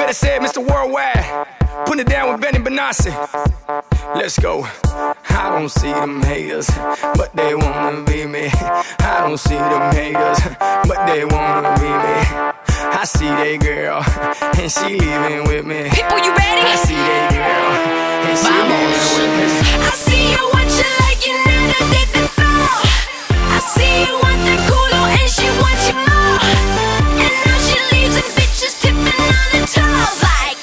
Better say it, Mr. Worldwide. Put it down with Benny Benassi. Let's go. I don't see them haters, but they wanna be me. I don't see them haters, but they wanna be me. I see that girl, and she leaving with me. People, you ready? I see that girl, and she leaving with me. I see you what you like, you never did before. I see you want that culo, and she wants you more. And now she leaves and bitches tipping on her toes like,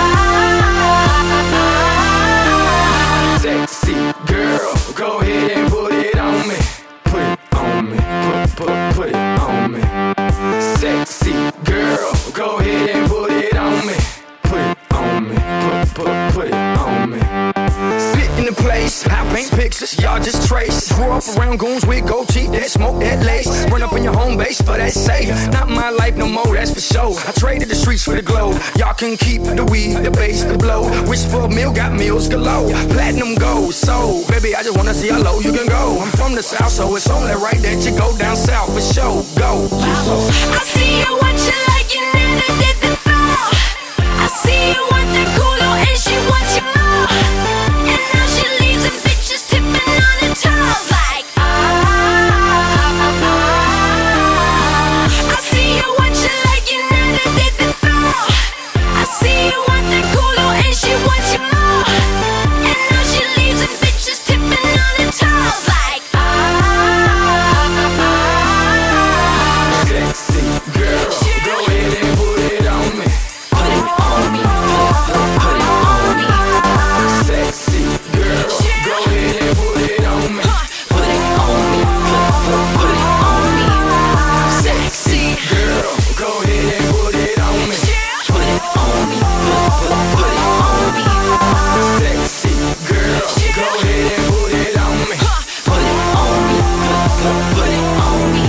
sexy girl, go ahead and put it on me. Put it on me, put it on me. Sexy girl, go ahead and put it on me. Put it on me, put it on me. Sit in the place, I paint pictures, y'all just trace. Grew up around goons with gold teeth that smoke that lace. Run up in your home base for that safe. Not my life no more, that's for sure. I traded the streets for the glow. Y'all can keep the weed, the bass, the blow. Wish for a meal, got meals galore. Platinum gold, so baby, I just wanna see how low you can go. I'm from the south, so it's only right that you go down south for sure. Go. I see you what you like, you never did before. I see you want that culo, and she wants you more. And now she leaves and bitches tipping on her toes like, I see you what you like, you never did before. I see you want that culo, and she wants you more. And now she leaves and bitches tipping on her toes like, Sexy girl, go ahead and put it on me. put it on me, put it on me. Sexy girl, go ahead and put it on me. Put it on me, put it on me. Sexy Girl, go ahead and put it on me. put it on me, put it on me. Sexy girl, go ahead and put it on me. Put it on me, put it on me.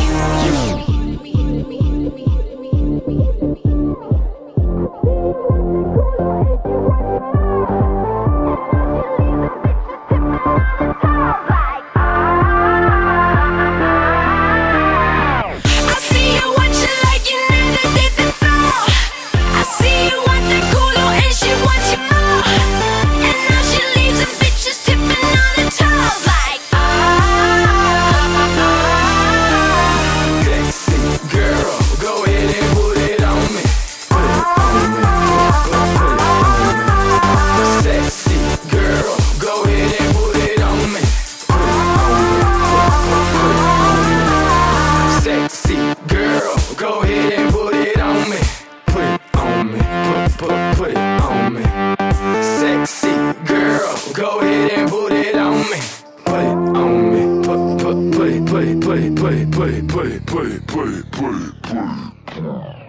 I see you what you like, you never did before. I see you want that culo, and she wants you more. And now she leaves and bitches tipping on her toes like, Sexy girl, go ahead and put it on me. Put it on me, put it on me. Sexy girl, go ahead and put it on me. Put it on me, put it on me. Sexy girl, go ahead and put it on me. Put it on me, put it on me. Sexy girl, go ahead and put it on me. Put it on me, put it.